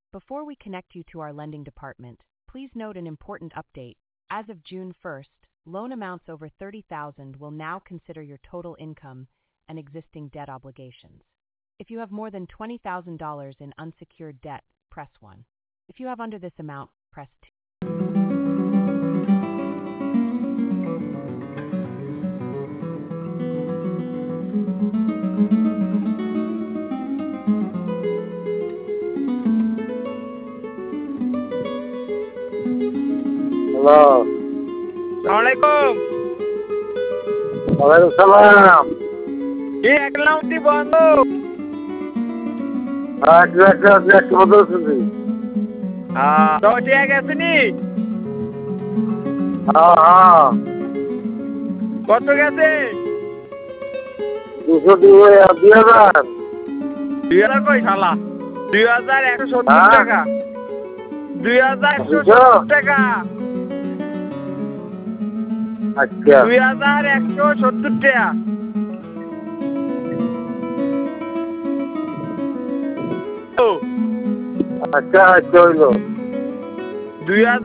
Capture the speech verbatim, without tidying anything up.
Before we connect you to our lending department, please note an important update. As of June first, loan amounts over thirty thousand dollars will now consider your total income and existing debt obligations. If you have more than twenty thousand dollars in unsecured debt, press one. If you have under this amount, press two. Hello, সালামালাইকুম। ওয়ালাইকুম সালাম। কি অ্যাকাউন্টটি বন্ধ? হ্যাঁ, একটু একটু একটু একটু বন্ধ শুনছি। হ্যাঁ, তো ঠিক আছে নি? হ্যাঁ হ্যাঁ, কত গেছে? দুশো দুই দুই হাজার। দুই হাজার কই শালা? দুই হাজার একশো সত্তর হ্যাঁ? টাকা। দুই হাজার একশো দুশো? সত্তর টাকা। আচ্ছা দুই হাজার একশো সত্তর টাকা। ও, আচ্ছা আচ্ছা হইলো। দুই হাজার